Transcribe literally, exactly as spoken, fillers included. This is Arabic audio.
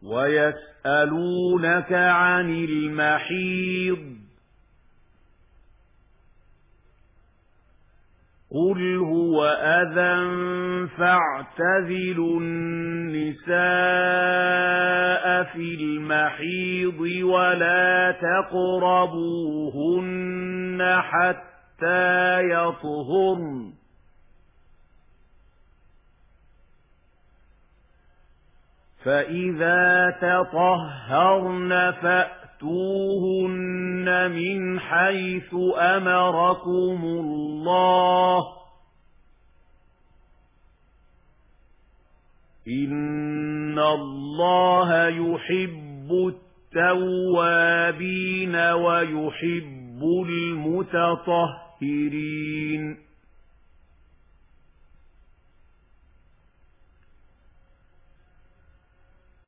ويسألونك عن المحيض قل هو أذى فاعتزلوا النساء في المحيض ولا تقربوهن حتى يطهرن فإذا تطهرن فأتوهن من حيث أمركم الله إن الله يحب التوابين ويحب المتطهرين